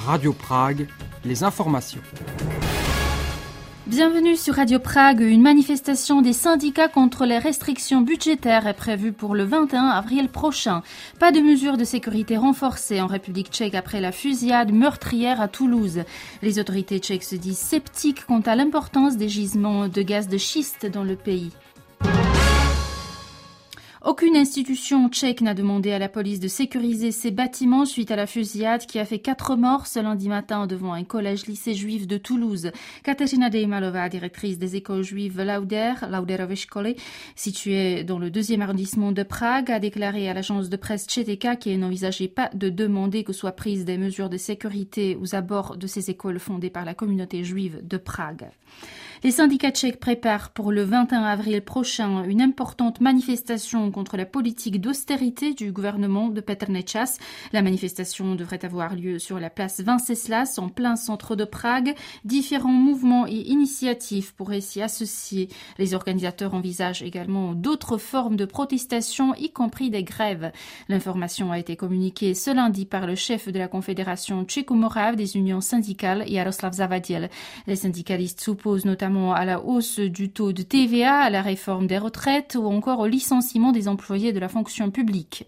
Radio Prague, les informations. Bienvenue sur Radio Prague. Une manifestation des syndicats contre les restrictions budgétaires est prévue pour le 21 avril prochain. Pas de mesures de sécurité renforcées en République tchèque après la fusillade meurtrière à Toulouse. Les autorités tchèques se disent sceptiques quant à l'importance des gisements de gaz de schiste dans le pays. Aucune institution tchèque n'a demandé à la police de sécuriser ces bâtiments suite à la fusillade qui a fait 4 morts ce lundi matin devant un collège-lycée juif de Toulouse. Kateřina Dejmalová, directrice des écoles juives Lauderové školy, située dans le 2e arrondissement de Prague, a déclaré à l'agence de presse ČTK qu'il n'envisageait pas de demander que soient prises des mesures de sécurité aux abords de ces écoles fondées par la communauté juive de Prague. Les syndicats tchèques préparent pour le 21 avril prochain une importante manifestation contre la politique d'austérité du gouvernement de Petr Nečas. La manifestation devrait avoir lieu sur la place Venceslas, en plein centre de Prague. Différents mouvements et initiatives pourraient s'y associer. Les organisateurs envisagent également d'autres formes de protestation, y compris des grèves. L'information a été communiquée ce lundi par le chef de la Confédération tchéco-morave des unions syndicales, Jaroslav Zavadiel. Les syndicalistes s'opposent notamment à la hausse du taux de TVA, à la réforme des retraites ou encore au licenciement des employés de la fonction publique.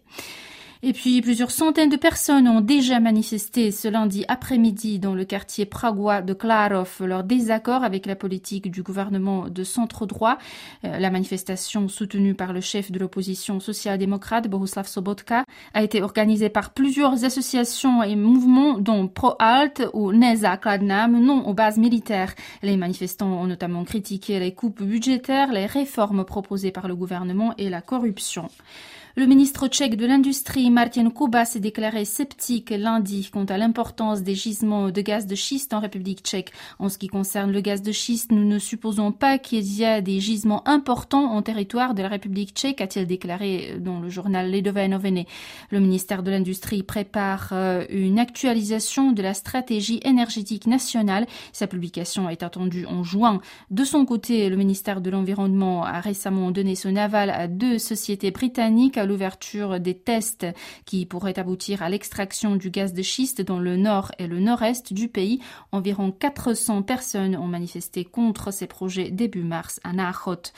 Et puis, plusieurs centaines de personnes ont déjà manifesté ce lundi après-midi dans le quartier pragois de Klarov leur désaccord avec la politique du gouvernement de centre-droit. La manifestation, soutenue par le chef de l'opposition social-démocrate, Bohuslav Sobotka, a été organisée par plusieurs associations et mouvements, dont Pro-Alt ou Nezákladnám, non aux bases militaires. Les manifestants ont notamment critiqué les coupes budgétaires, les réformes proposées par le gouvernement et la corruption. Le ministre tchèque de l'Industrie, Martin Kuba, s'est déclaré sceptique lundi quant à l'importance des gisements de gaz de schiste en République tchèque. En ce qui concerne le gaz de schiste, nous ne supposons pas qu'il y a des gisements importants en territoire de la République tchèque, a-t-il déclaré dans le journal Lidové noviny. Le ministère de l'Industrie prépare une actualisation de la stratégie énergétique nationale. Sa publication est attendue en juin. De son côté, le ministère de l'Environnement a récemment donné son aval à 2 sociétés britanniques à l'ouverture des tests qui pourraient aboutir à l'extraction du gaz de schiste dans le nord et le nord-est du pays. Environ 400 personnes ont manifesté contre ces projets début mars à Náchod.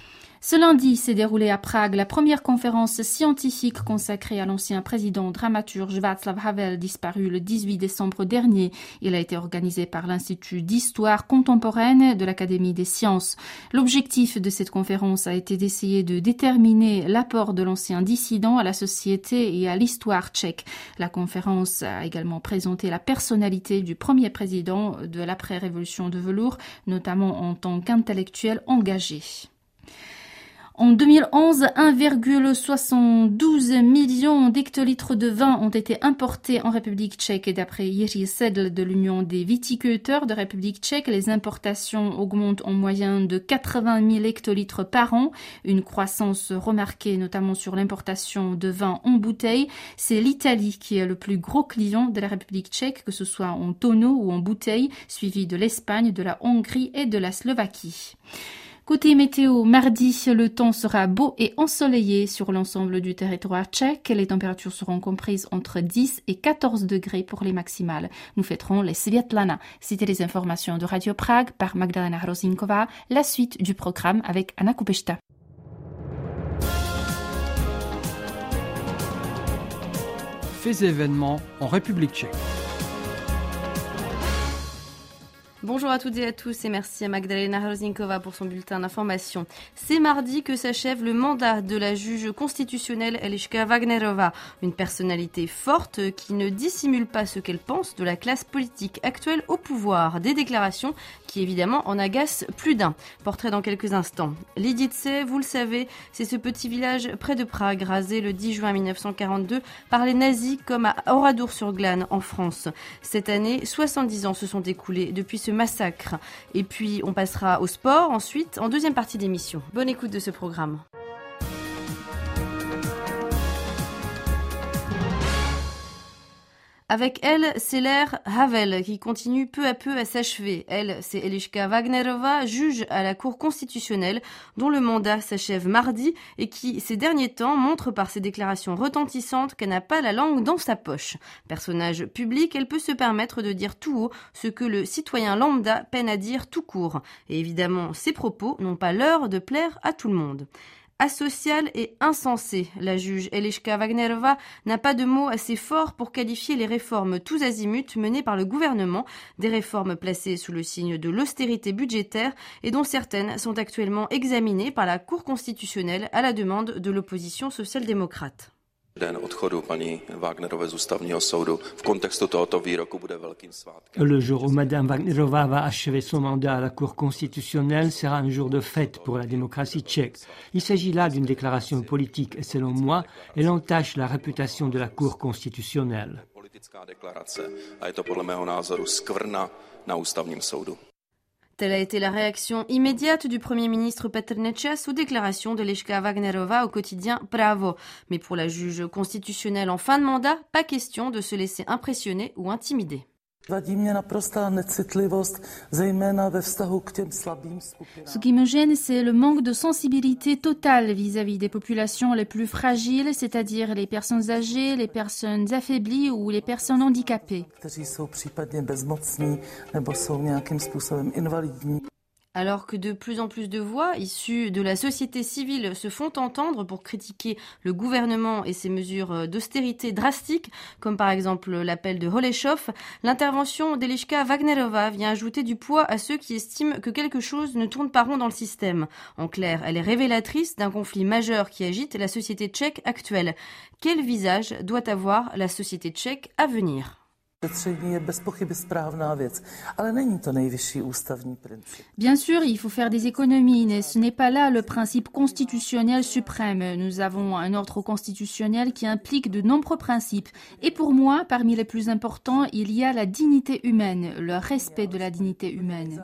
Ce lundi s'est déroulée à Prague la première conférence scientifique consacrée à l'ancien président dramaturge Václav Havel, disparu le 18 décembre dernier. Il a été organisé par l'Institut d'histoire contemporaine de l'Académie des sciences. L'objectif de cette conférence a été d'essayer de déterminer l'apport de l'ancien dissident à la société et à l'histoire tchèque. La conférence a également présenté la personnalité du premier président de l'après-révolution de velours, notamment en tant qu'intellectuel engagé. En 2011, 1,72 million d'hectolitres de vin ont été importés en République tchèque et d'après Jiří Sedl de l'Union des viticulteurs de République tchèque, les importations augmentent en moyenne de 80 000 hectolitres par an, une croissance remarquée notamment sur l'importation de vin en bouteille. C'est l'Italie qui est le plus gros client de la République tchèque, que ce soit en tonneau ou en bouteille, suivi de l'Espagne, de la Hongrie et de la Slovaquie. Côté météo, mardi, le temps sera beau et ensoleillé sur l'ensemble du territoire tchèque. Les températures seront comprises entre 10 et 14 degrés pour les maximales. Nous fêterons les Světlana. C'était les informations de Radio Prague par Magdalena Hrozinková. La suite du programme avec Anna Kupešta. Faits et événements en République tchèque. Bonjour à toutes et à tous et merci à Magdalena Hrozinkova pour son bulletin d'information. C'est mardi que s'achève le mandat de la juge constitutionnelle Eliška Wagnerová, une personnalité forte qui ne dissimule pas ce qu'elle pense de la classe politique actuelle au pouvoir. Des déclarations qui évidemment en agacent plus d'un. Portrait dans quelques instants. Lidice, vous le savez, c'est ce petit village près de Prague, rasé le 10 juin 1942 par les nazis comme à Oradour-sur-Glane en France. Cette année, 70 ans se sont écoulés depuis ce massacre. Et puis, on passera au sport ensuite, en deuxième partie d'émission. Bonne écoute de ce programme. Avec elle, c'est l'ère Havel qui continue peu à peu à s'achever. Elle, c'est Eliška Wagnerova, juge à la Cour constitutionnelle, dont le mandat s'achève mardi et qui, ces derniers temps, montre par ses déclarations retentissantes qu'elle n'a pas la langue dans sa poche. Personnage public, elle peut se permettre de dire tout haut ce que le citoyen lambda peine à dire tout court. Et évidemment, ses propos n'ont pas l'heure de plaire à tout le monde. Asociale et insensée, la juge Eliška Wagnerova n'a pas de mots assez forts pour qualifier les réformes tous azimuts menées par le gouvernement, des réformes placées sous le signe de l'austérité budgétaire et dont certaines sont actuellement examinées par la Cour constitutionnelle à la demande de l'opposition social-démocrate. Le jour où Mme Wagnerova va achever son mandat à la Cour constitutionnelle sera un jour de fête pour la démocratie tchèque. Il s'agit là d'une déclaration politique et selon moi, elle entache la réputation de la Cour constitutionnelle. Telle a été la réaction immédiate du Premier ministre Petr Nečas aux déclarations de Eliška Wagnerova au quotidien Pravo. Mais pour la juge constitutionnelle en fin de mandat, pas question de se laisser impressionner ou intimider. Ce qui me gêne, c'est le manque de sensibilité totale vis-à-vis des populations les plus fragiles, c'est-à-dire les personnes âgées, les personnes affaiblies ou les personnes handicapées. Alors que de plus en plus de voix issues de la société civile se font entendre pour critiquer le gouvernement et ses mesures d'austérité drastiques, comme par exemple l'appel de Holešov, l'intervention d'Eliška Wagnerova vient ajouter du poids à ceux qui estiment que quelque chose ne tourne pas rond dans le système. En clair, elle est révélatrice d'un conflit majeur qui agite la société tchèque actuelle. Quel visage doit avoir la société tchèque à venir ? Bien sûr, il faut faire des économies, mais ce n'est pas là le principe constitutionnel suprême. Nous avons un ordre constitutionnel qui implique de nombreux principes. Et pour moi, parmi les plus importants, il y a la dignité humaine, le respect de la dignité humaine.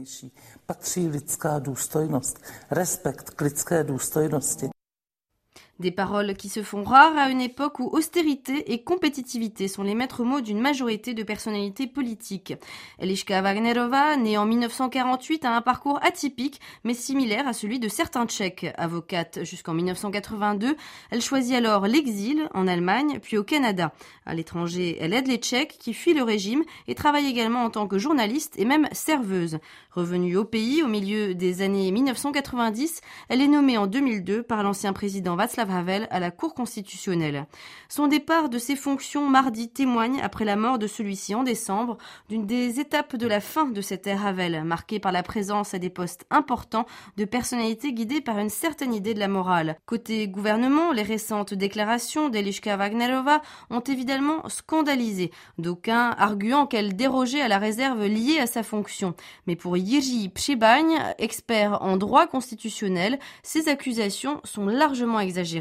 Des paroles qui se font rares à une époque où austérité et compétitivité sont les maîtres mots d'une majorité de personnalités politiques. Eliška Wagnerova, née en 1948, a un parcours atypique mais similaire à celui de certains Tchèques. Avocate jusqu'en 1982, elle choisit alors l'exil en Allemagne puis au Canada. À l'étranger, elle aide les Tchèques qui fuient le régime et travaille également en tant que journaliste et même serveuse. Revenue au pays au milieu des années 1990, elle est nommée en 2002 par l'ancien président Václav Havel à la Cour constitutionnelle. Son départ de ses fonctions mardi témoigne, après la mort de celui-ci en décembre, d'une des étapes de la fin de cette ère Havel, marquée par la présence à des postes importants de personnalités guidées par une certaine idée de la morale. Côté gouvernement, les récentes déclarations d'Eliška Wagnerova ont évidemment scandalisé, d'aucuns arguant qu'elle dérogeait à la réserve liée à sa fonction. Mais pour Jiří Příbaň, expert en droit constitutionnel, ces accusations sont largement exagérées.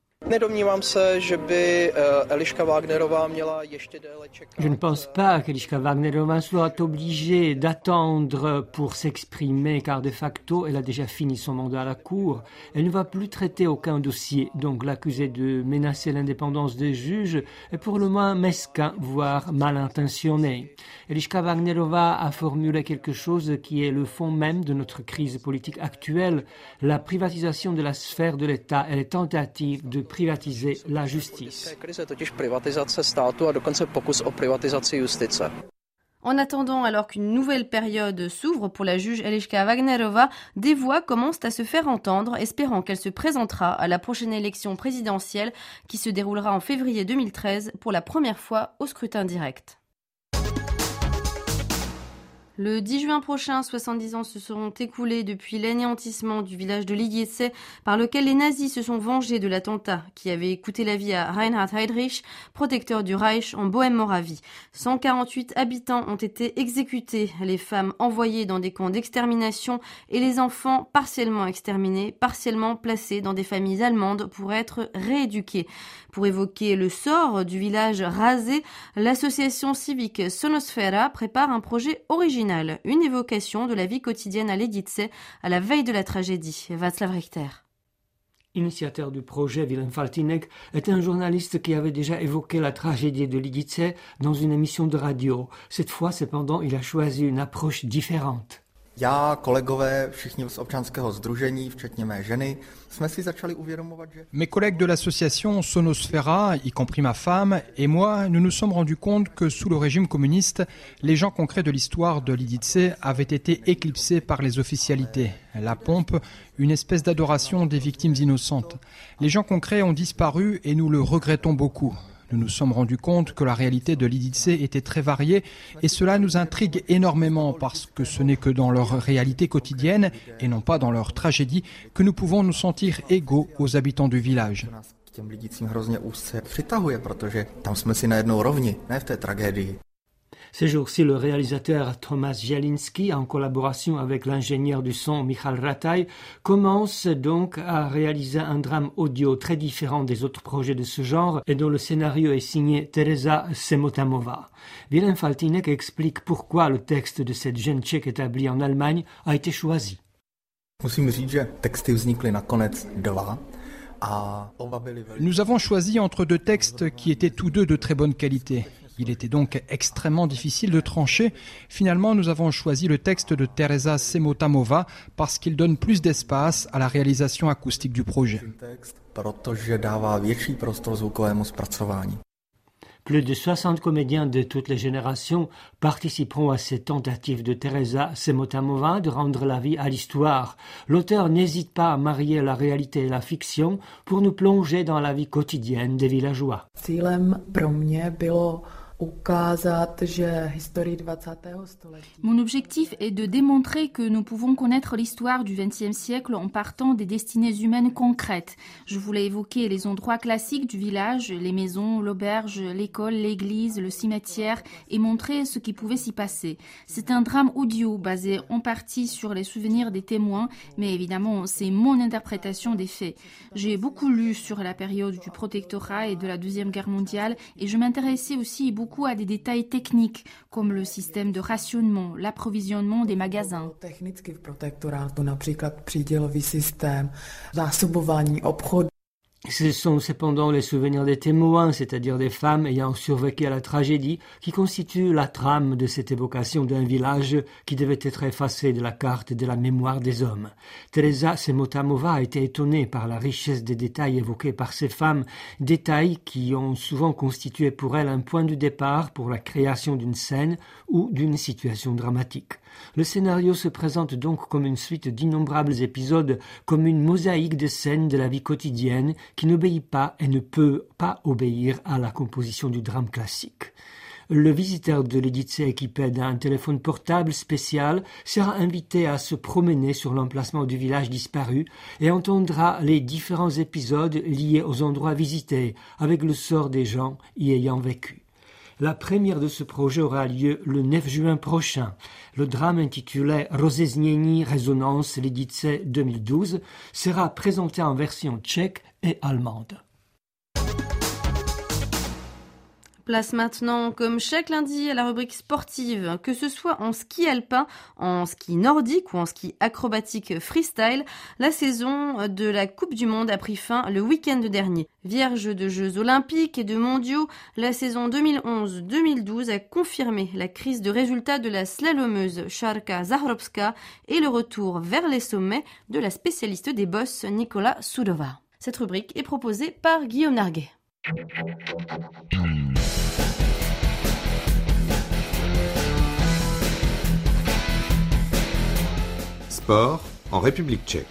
Je ne pense pas qu'Eliška Wagnerova soit obligée d'attendre pour s'exprimer, car de facto, elle a déjà fini son mandat à la Cour. Elle ne va plus traiter aucun dossier, donc l'accuser de menacer l'indépendance des juges est pour le moins mesquin, voire mal intentionné. Eliška Wagnerova a formulé quelque chose qui est le fond même de notre crise politique actuelle, la privatisation de la sphère de l'État et les tentatives de privatiser la justice. En attendant, alors qu'une nouvelle période s'ouvre pour la juge Eliška Wagnerova, des voix commencent à se faire entendre, espérant qu'elle se présentera à la prochaine élection présidentielle qui se déroulera en février 2013 pour la première fois au scrutin direct. Le 10 juin prochain, 70 ans se seront écoulés depuis l'anéantissement du village de Lidice, par lequel les nazis se sont vengés de l'attentat qui avait coûté la vie à Reinhard Heydrich, protecteur du Reich en Bohême-Moravie. 148 habitants ont été exécutés, les femmes envoyées dans des camps d'extermination et les enfants partiellement exterminés, partiellement placés dans des familles allemandes pour être rééduqués. Pour évoquer le sort du village rasé, l'association civique Sonosfera prépare un projet original, une évocation de la vie quotidienne à Lidice à la veille de la tragédie. Václav Richter. Initiateur du projet, Willem Faltinek est un journaliste qui avait déjà évoqué la tragédie de Lidice dans une émission de radio. Cette fois, cependant, il a choisi une approche différente. Já, kolegové, všichni z občanského sdružení, včetně mé ženy, jsme si začali uvědomovat, že... Mes collègues de l'association Sonosfera, y compris ma femme, et moi, nous nous sommes rendus compte que sous le régime communiste, les gens concrets de l'histoire de Lidice avaient été éclipsés par les officialités. La pompe, une espèce d'adoration des victimes innocentes. Les gens concrets ont disparu et nous le regrettons beaucoup. Nous nous sommes rendus compte que la réalité de Lidice était très variée et cela nous intrigue énormément parce que ce n'est que dans leur réalité quotidienne et non pas dans leur tragédie que nous pouvons nous sentir égaux aux habitants du village. K těm Lidicím hrozně úzce přitahuje, protože tam jsme si najednou rovni, ne v té tragédii. Ces jours-ci, le réalisateur Thomas Jelinski, en collaboration avec l'ingénieur du son Michal Rataj, commence donc à réaliser un drame audio très différent des autres projets de ce genre et dont le scénario est signé Tereza Semotamova. Willem Faltinek explique pourquoi le texte de cette jeune Tchèque établie en Allemagne a été choisi. Musím říct, že texty vznikly nakonec dva. Nous avons choisi entre deux textes qui étaient tous deux de très bonne qualité. Il était donc extrêmement difficile de trancher. Finalement, nous avons choisi le texte de Tereza Semotamova parce qu'il donne plus d'espace à la réalisation acoustique du projet. Protože dává větší prostor zvukovému zpracování. Plus de 60 comédiens de toutes les générations participeront à cette tentative de Tereza Semotamova de rendre la vie à l'histoire. L'auteur n'hésite pas à marier la réalité et la fiction pour nous plonger dans la vie quotidienne des villageois. Cílem pro mě bylo ukázat, že historii 20. století. Mon objectif est de démontrer que nous pouvons connaître l'histoire du XXe siècle en partant des destinées humaines concrètes. Je voulais évoquer les endroits classiques du village, les maisons, l'auberge, l'école, l'église, le cimetière et montrer ce qui pouvait s'y passer. C'est un drame audio basé en partie sur les souvenirs des témoins, mais évidemment c'est mon interprétation des faits. J'ai beaucoup lu sur la période du protectorat et de la Deuxième Guerre mondiale et je m'intéressais aussi beaucoup à des détails techniques comme le système de rationnement, l'approvisionnement des magasins. Technicky v protektorátu například přídělový systém, zásobování obchodu. Ce sont cependant les souvenirs des témoins, c'est-à-dire des femmes ayant survécu à la tragédie, qui constituent la trame de cette évocation d'un village qui devait être effacé de la carte de la mémoire des hommes. Tereza Semotamova a été étonnée par la richesse des détails évoqués par ces femmes, détails qui ont souvent constitué pour elle un point de départ pour la création d'une scène ou d'une situation dramatique. Le scénario se présente donc comme une suite d'innombrables épisodes, comme une mosaïque de scènes de la vie quotidienne qui n'obéit pas et ne peut pas obéir à la composition du drame classique. Le visiteur de Lidice équipé d'un téléphone portable spécial sera invité à se promener sur l'emplacement du village disparu et entendra les différents épisodes liés aux endroits visités, avec le sort des gens y ayant vécu. La première de ce projet aura lieu le 9 juin prochain. Le drame intitulé Rozeznění Résonance Lidice 2012 sera présenté en version tchèque et allemande. Place maintenant, comme chaque lundi, à la rubrique sportive, que ce soit en ski alpin, en ski nordique ou en ski acrobatique freestyle, la saison de la Coupe du Monde a pris fin le week-end dernier. Vierge de Jeux olympiques et de mondiaux, la saison 2011-2012 a confirmé la crise de résultats de la slalomeuse Šárka Záhřebská et le retour vers les sommets de la spécialiste des bosses Nikola Sudová. Cette rubrique est proposée par Guillaume Narguet. Sport en République tchèque.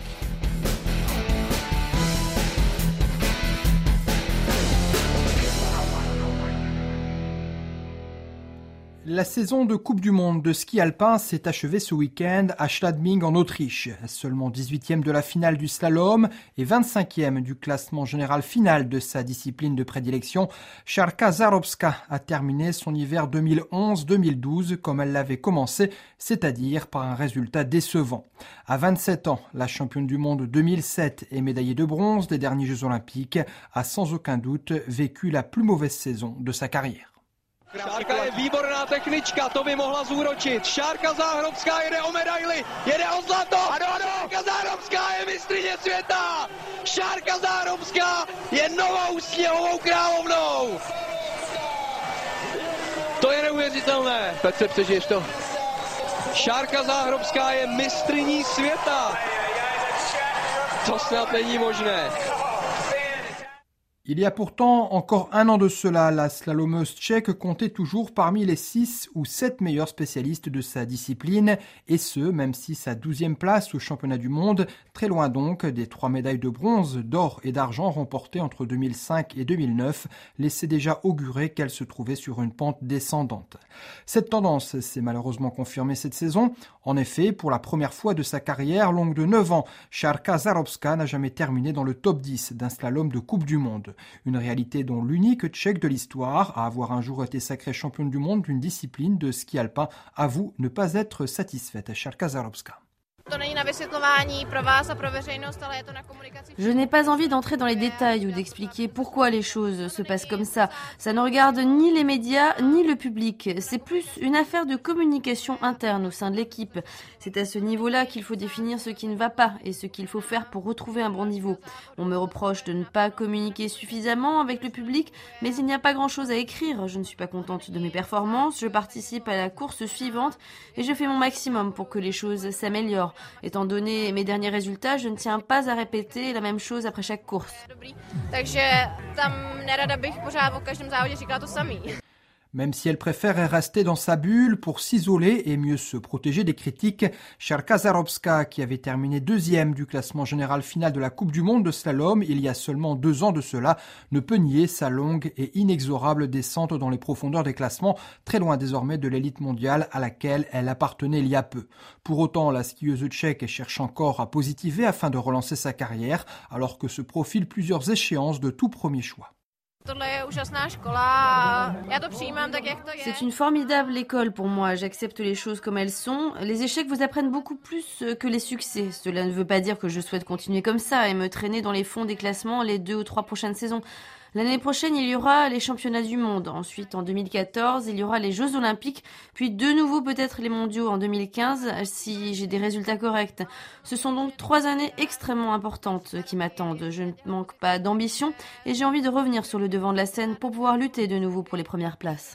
La saison de Coupe du Monde de ski alpin s'est achevée ce week-end à Schladming en Autriche. Seulement 18e de la finale du slalom et 25e du classement général final de sa discipline de prédilection, Šárka Záhřebská a terminé son hiver 2011-2012 comme elle l'avait commencé, c'est-à-dire par un résultat décevant. À 27 ans, la championne du monde 2007 et médaillée de bronze des derniers Jeux olympiques a sans aucun doute vécu la plus mauvaise saison de sa carrière. Šárka je výborná technička, to by mohla zúročit. Šárka Záhrobská jede o medaili, jede o zlato. Šárka Záhrobská je mistryně světa. Šárka Záhrobská je novou sněhovou královnou. To je neuvěřitelné. Petře, přežiješ to. Šárka Záhrobská je mistryní světa. To snad není možné. Il y a pourtant encore un an de cela, la slalomeuse tchèque comptait toujours parmi les 6 ou 7 meilleurs spécialistes de sa discipline, et ce, même si sa 12e place au championnat du monde, très loin donc des 3 médailles de bronze, d'or et d'argent remportées entre 2005 et 2009, laissait déjà augurer qu'elle se trouvait sur une pente descendante. Cette tendance s'est malheureusement confirmée cette saison. En effet, pour la première fois de sa carrière longue de 9 ans, Šárka Záhrobská n'a jamais terminé dans le top 10 d'un slalom de Coupe du Monde. Une réalité dont l'unique tchèque de l'histoire à avoir un jour été sacrée championne du monde d'une discipline de ski alpin avoue ne pas être satisfaite. Šárka Záhrobská. Je n'ai pas envie d'entrer dans les détails ou d'expliquer pourquoi les choses se passent comme ça. Ça ne regarde ni les médias ni le public. C'est plus une affaire de communication interne au sein de l'équipe. C'est à ce niveau-là qu'il faut définir ce qui ne va pas et ce qu'il faut faire pour retrouver un bon niveau. On me reproche de ne pas communiquer suffisamment avec le public, mais il n'y a pas grand-chose à écrire. Je ne suis pas contente de mes performances, je participe à la course suivante et je fais mon maximum pour que les choses s'améliorent. Étant donné mes derniers résultats, je ne tiens pas à répéter la même chose après chaque course. Même si elle préfère rester dans sa bulle pour s'isoler et mieux se protéger des critiques, Šárka Záhrobská, qui avait terminé 2e du classement général final de la Coupe du Monde de slalom il y a seulement 2 ans de cela, ne peut nier sa longue et inexorable descente dans les profondeurs des classements, très loin désormais de l'élite mondiale à laquelle elle appartenait il y a peu. Pour autant, la skieuse tchèque cherche encore à positiver afin de relancer sa carrière, alors que se profilent plusieurs échéances de tout premier choix. C'est une formidable école pour moi, j'accepte les choses comme elles sont. Les échecs vous apprennent beaucoup plus que les succès. Cela ne veut pas dire que je souhaite continuer comme ça et me traîner dans les fonds des classements les 2 ou 3 prochaines saisons. L'année prochaine, il y aura les championnats du monde. Ensuite, en 2014, il y aura les Jeux Olympiques. Puis de nouveau peut-être les mondiaux en 2015 si j'ai des résultats corrects. Ce sont donc 3 années extrêmement importantes qui m'attendent. Je ne manque pas d'ambition et j'ai envie de revenir sur le devant de la scène pour pouvoir lutter de nouveau pour les premières places.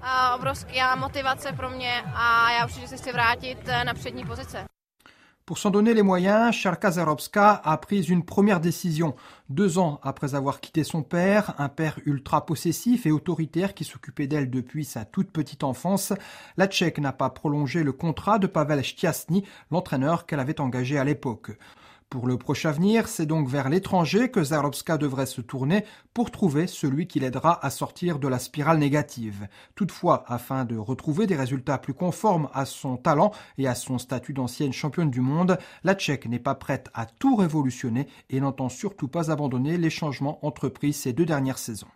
Pour s'en donner les moyens, Šárka Záhrobská a pris une première décision. 2 ans après avoir quitté son père, un père ultra possessif et autoritaire qui s'occupait d'elle depuis sa toute petite enfance, la Tchèque n'a pas prolongé le contrat de Pavel Šťastný, l'entraîneur qu'elle avait engagé à l'époque. Pour le proche avenir, c'est donc vers l'étranger que Záhrobská devrait se tourner pour trouver celui qui l'aidera à sortir de la spirale négative. Toutefois, afin de retrouver des résultats plus conformes à son talent et à son statut d'ancienne championne du monde, la Tchèque n'est pas prête à tout révolutionner et n'entend surtout pas abandonner les changements entrepris ces 2 dernières saisons.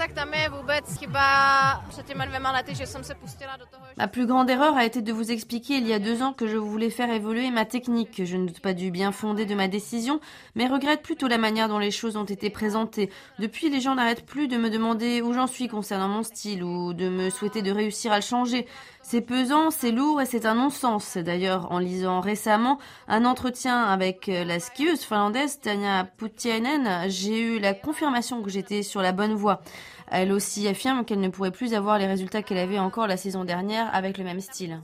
Ma plus grande erreur a été de vous expliquer il y a 2 ans que je voulais faire évoluer ma technique. Je ne doute pas du bien fondé de ma décision, mais regrette plutôt la manière dont les choses ont été présentées. Depuis, les gens n'arrêtent plus de me demander où j'en suis concernant mon style ou de me souhaiter de réussir à le changer. C'est pesant, c'est lourd et c'est un non-sens. D'ailleurs, en lisant récemment un entretien avec la skieuse finlandaise Tanja Puutiainen, j'ai eu la confirmation que j'étais sur la bonne voie. Elle aussi affirme qu'elle ne pourrait plus avoir les résultats qu'elle avait encore la saison dernière avec le même style.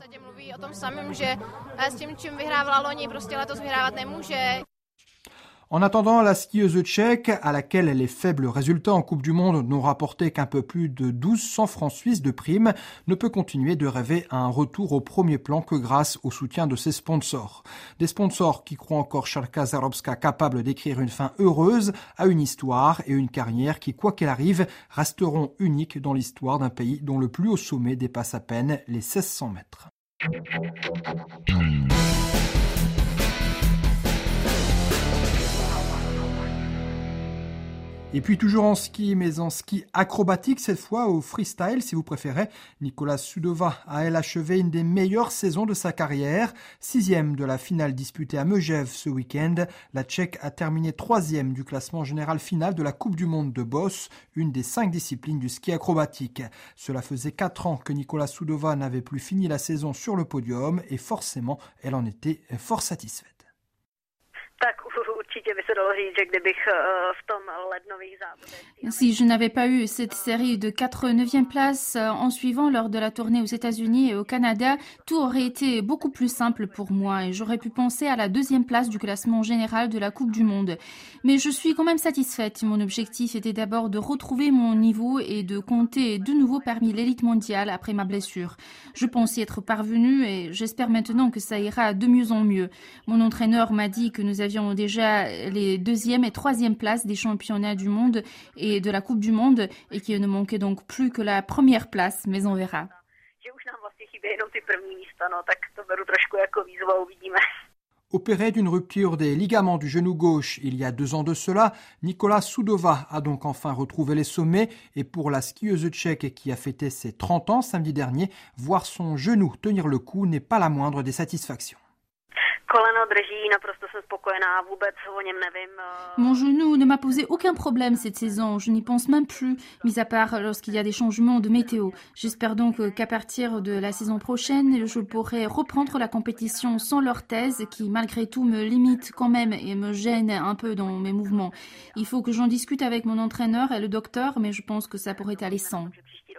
En attendant, la skieuse tchèque, à laquelle les faibles résultats en Coupe du Monde n'ont rapporté qu'un peu plus de 1200 francs suisses de primes, ne peut continuer de rêver à un retour au premier plan que grâce au soutien de ses sponsors. Des sponsors qui croient encore Šárka Záhrobská capable d'écrire une fin heureuse à une histoire et une carrière qui, quoi qu'elle arrive, resteront uniques dans l'histoire d'un pays dont le plus haut sommet dépasse à peine les 1600 mètres. Et puis toujours en ski, mais en ski acrobatique, cette fois au freestyle si vous préférez. Nikola Sudova a elle achevé une des meilleures saisons de sa carrière. 6e de la finale disputée à Megève ce week-end. La Tchèque a terminé 3e du classement général final de la Coupe du Monde de Boss, une des 5 disciplines du ski acrobatique. Cela faisait 4 ans que Nikola Sudova n'avait plus fini la saison sur le podium et forcément elle en était fort satisfaite. Si je n'avais pas eu cette série de 4 neuvième places en suivant lors de la tournée aux États-Unis et au Canada, tout aurait été beaucoup plus simple pour moi et j'aurais pu penser à la 2e place du classement général de la Coupe du Monde. Mais je suis quand même satisfaite. Mon objectif était d'abord de retrouver mon niveau et de compter de nouveau parmi l'élite mondiale après ma blessure. Je pense y être parvenue et j'espère maintenant que ça ira de mieux en mieux. Mon entraîneur m'a dit que nous avions déjà les 2e et 3e places des championnats du monde et de la Coupe du Monde et qu'il ne manquait donc plus que la 1re place, mais on verra. Opéré d'une rupture des ligaments du genou gauche il y a 2 ans de cela, Nikola Sudova a donc enfin retrouvé les sommets et pour la skieuse tchèque qui a fêté ses 30 ans samedi dernier, voir son genou tenir le coup n'est pas la moindre des satisfactions. Mon genou ne m'a posé aucun problème cette saison, je n'y pense même plus, mis à part lorsqu'il y a des changements de météo. J'espère donc qu'à partir de la saison prochaine, je pourrai reprendre la compétition sans l'orthèse qui malgré tout me limite quand même et me gêne un peu dans mes mouvements. Il faut que j'en discute avec mon entraîneur et le docteur, mais je pense que ça pourrait aller sans.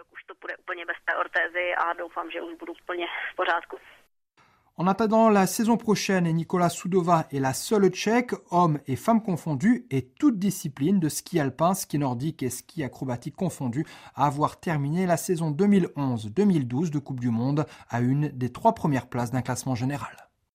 En attendant la saison prochaine, Nikola Sudova est la seule Tchèque, hommes et femmes confondus, et toute discipline de ski alpin, ski nordique et ski acrobatique confondus, à avoir terminé la saison 2011-2012 de Coupe du Monde à une des 3 premières places d'un classement général.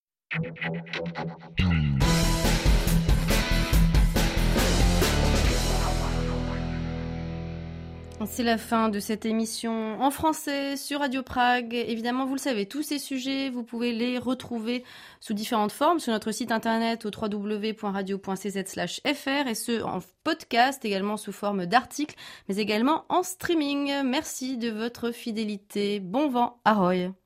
C'est la fin de cette émission en français sur Radio Prague. Évidemment, vous le savez, tous ces sujets, vous pouvez les retrouver sous différentes formes sur notre site internet au www.radio.cz/fr et ce en podcast, également sous forme d'articles, mais également en streaming. Merci de votre fidélité. Bon vent, ahoy!